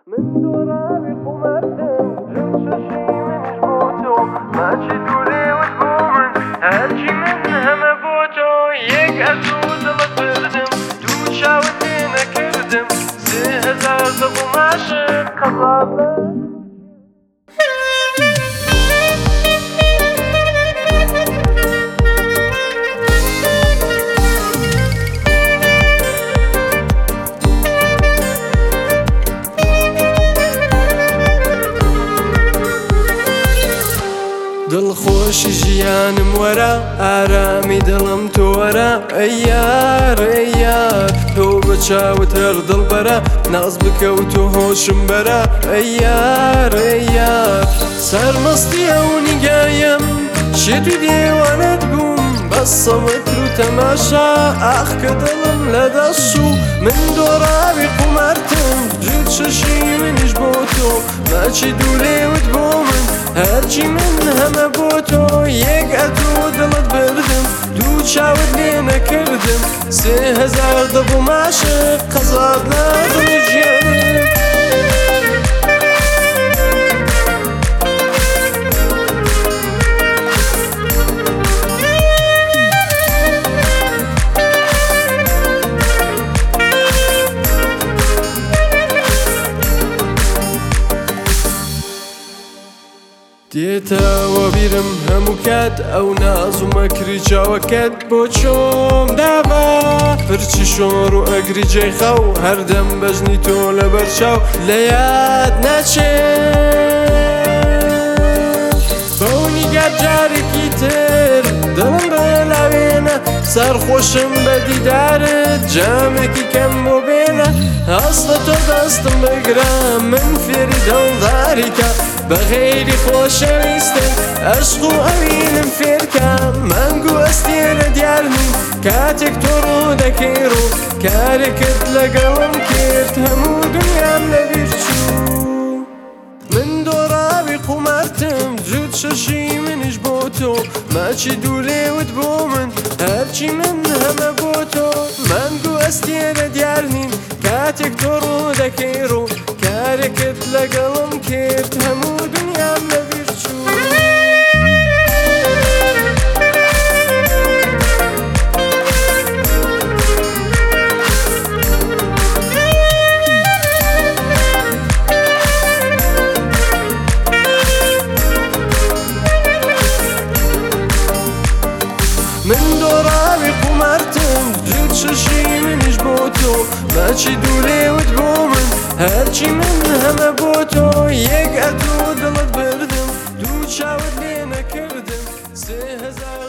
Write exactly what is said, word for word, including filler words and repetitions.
من دوراني قمرتم جمششي منش بوتو ماشي دولي وتبومن هرجي منها مبوتو يك أسود لطردم دو شاوتين كردم زي هزار دبو ماشي قضابة دڵخۆش ژیانم وەرە ئارامی دڵم تۆ وەرە ئەی یار ئەی یار تۆ بە چاوت هەر دڵبەرە ناز بکەوت و هۆشم بەرە ئەی یار ئەی یار سەرمەستی ئەو نیگایم شێتی دێوانت بووم بەس سەمەتر و تەماشا ئاخ کە دڵم لەدەست و من دۆڕاوی قومارتم جوت شەشی منیش بۆ تۆ ماچی دوو لێوت بۆ من هەرچی من هەمە بۆ تۆ یەک ئەتۆ دڵت بردم دوو چاوت لێ نەکردم سێ هەزار دەبوو ماشق قەزاب لە دڵی ژیانم دێتەوە بیرم هەموو کات ئەو ناز و مەکری چاوەکەت بۆ چۆم داوا پرچی شۆڕ و ئەگری جێخەو هەردەم بەژنی تۆ لە بەرچاو لە یاد ناچێت بەو نیگات جارێکی تر دڵم بەلاوێنە سەرخۆشم بە دیدارت جامێکی کەم بۆ بێنە هەستە تۆ دەستم بگرە من فێری دڵداریکە بەغێری خۆشەویستم عەشق و ئەوینم فێرکە مانگ و ئەستێرە دیارنی کاتێک تۆ ڕوو دەکەی ڕوو کارێکت لەگەڵم کرد هەموو دنیام لەبیر چوو من دۆڕاوی قومارتم جوت شەشی منیش بۆ تۆ ماچی دوو لێوت بۆ من هەرچی من هەمە بۆ تۆ مانگ و ئەستێرە دیارنین کاتێک تۆ ڕوو دەکەی ڕوو کارێکت لەگەڵم کرد هەموو دنیام لەبیر چوو من دۆڕاوی قومارتم جوت شەشی منیش بۆ تۆ ماچی دوو لێوت بۆ من هەرچی من هەمە بۆ تۆ یەک ئەتۆ دڵت بردم دوو چاوت لێ نەکردم سێ هەزار